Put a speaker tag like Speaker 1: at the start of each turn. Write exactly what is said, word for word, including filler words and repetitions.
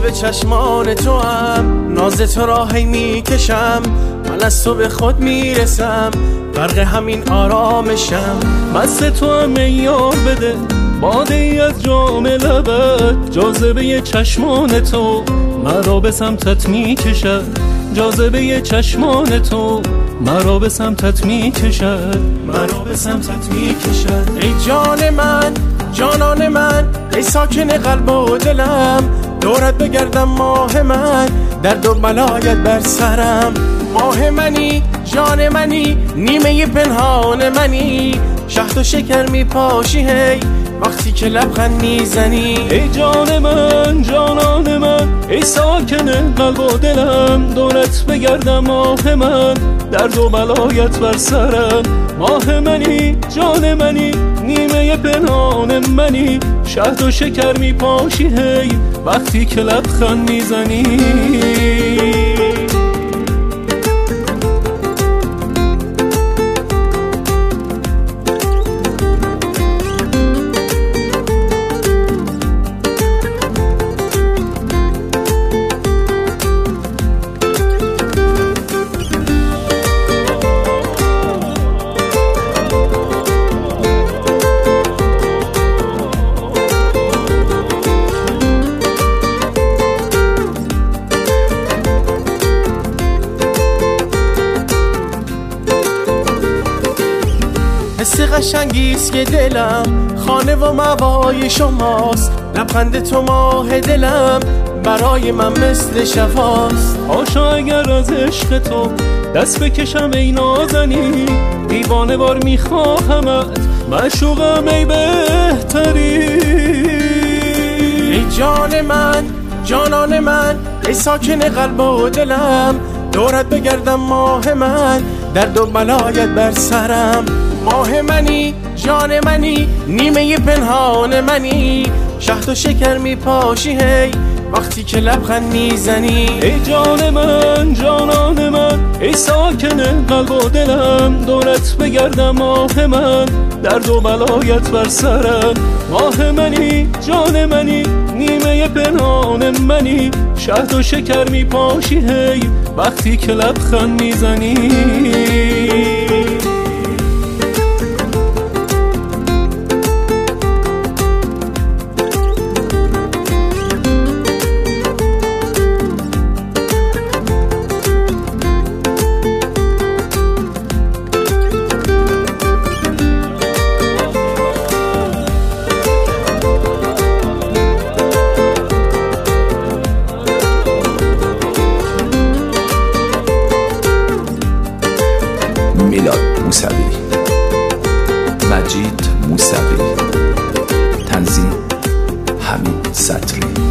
Speaker 1: به چشمان تو هم، ناز تو را هی میکشم، من از تو به خود میرسم، غرق همین آرامشم.
Speaker 2: مست تو هم یار بده، باده ای از جام لبت، جاذبه چشمان تو مرا به سمتت میکشد، جاذبه چشمان تو مرا به سمتت میکشد، مرا به سمتت میکشد.
Speaker 1: ای جان من، جانان من، ای ساکن قلب و دلم، دورت بگردم ماه من، درد و بلایت بر سرم. ماه منی، جان منی، نیمه پنهان منی، شهد و شکر میپاشی هی وقتی که لبخند میزنی.
Speaker 2: ای جان من، جانان من، ای ساکن قلب و دلم، دورت بگردم ماه من، درد و بلایت بر سرم. ماه منی، جان منی، نیمه پنهان منی، شهد و شکر میپاشی هی وقتی که لبخند میزنی.
Speaker 1: حس قشنگیست که دلم خانه و موای شماست، لبخند تو ماه دلم برای من مثل شفاست.
Speaker 2: آشا اگر از عشق تو دست بکشم ای نازنی، دیوانه وار میخواهمت، معشوقم ای بهتری.
Speaker 1: ای جان من، جانان من، ای ساکن قلب و دلم، دورت بگردم ماه من، درد و بلایت بر سرم. ماه منی، جان منی، نیمه پنهان منی، شهد و شکر میپاشی هی وقتی که لبخند میزنی.
Speaker 2: ای جان من، جانان من، ای ساکن قلب و دلم، دورت بگردم ماه من، درد و بلایت بر سرم. ماه منی، جان منی، نیمه پنهان منی، شهد و شکر میپاشی هی وقتی که لبخند میزنی.
Speaker 3: میلاد موسوی، مجید موسوی، تنظیم حمید سطری.